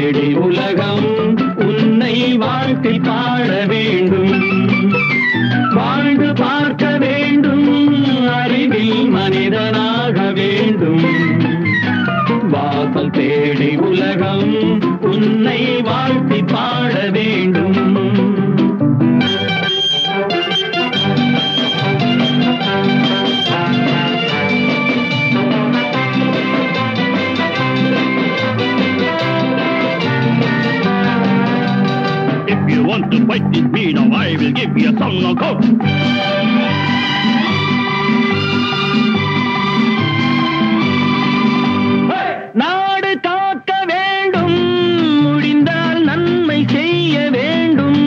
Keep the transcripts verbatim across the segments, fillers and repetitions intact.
தேடி உலகம் உன்னை வாழ்த்தி பாட வேண்டும். வாழ்ந்து பார்க்க வேண்டும், அறிவில் மனிதனாக வேண்டும். வாசல் தேடி உலகம் உன்னை வாழ்த்தி பாட வேண்டும். If you want to fight with me now, I will give you a song of hope. நாடு காக்க வேண்டும், முடிந்தால் நன்மை செய்ய வேண்டும்.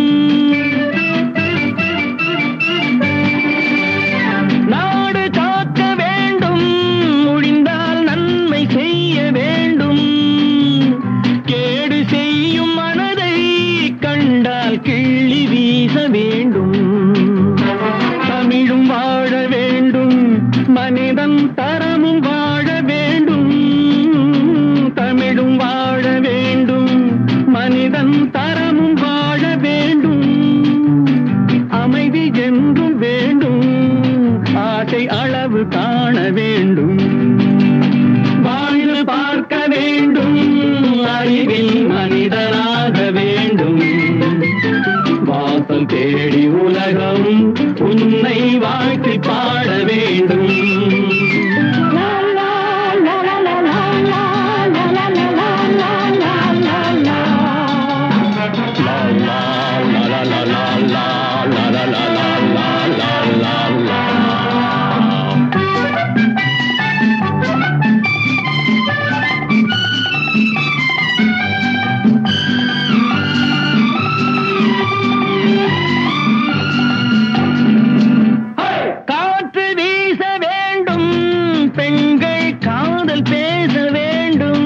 நாடு காக்க வேண்டும், முடிந்தால் நன்மை செய்ய வேண்டும். கேடு செய்யும் மனதை கண்டால் கிள்ளி வீச வேண்டும். தமிழும் வாழ வேண்டும், மனிதன் தரமும் வாழ வேண்டும். தமிழும் வாழ வேண்டும், மனிதன் தரமும் வாழ வேண்டும். அமைதி என்றும் வேண்டும், ஆசை அளவு காண வேண்டும். வாழ்ந்து பார்க்க வேண்டும், அறிவில் மனிதனாக வேண்டும். வாசல் தேடி உலகம் உன்னை வாழ்த்தி பாட வேண்டும். காற்று வீச வேண்டும், பெண்கள் காதல் பேச வேண்டும்.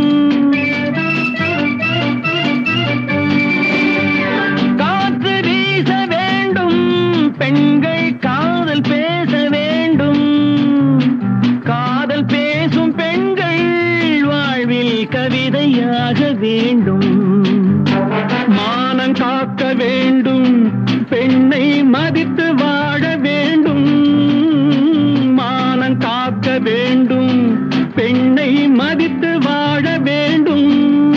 காற்று வீச வேண்டும், பெண்கள் காதல் பேச வேண்டும். காதல் பேசும் பெண்கள் வாழ்வில் கவிதையாக வேண்டும். மானம் காக்க வேண்டும், பெண்ணை மதித்து வாழ வேண்டும். மானம் காக்க வேண்டும், பெண்ணை மதித்து வாழ வேண்டும்.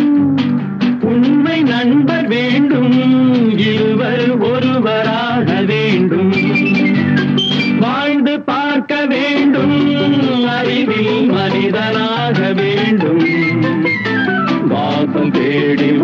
உண்மை நண்பர் வேண்டும், இருவர் ஒருவராக வேண்டும். வாழ்ந்து பார்க்க வேண்டும், அறிவில் மனிதனாக வேண்டும். வாசல் தேடி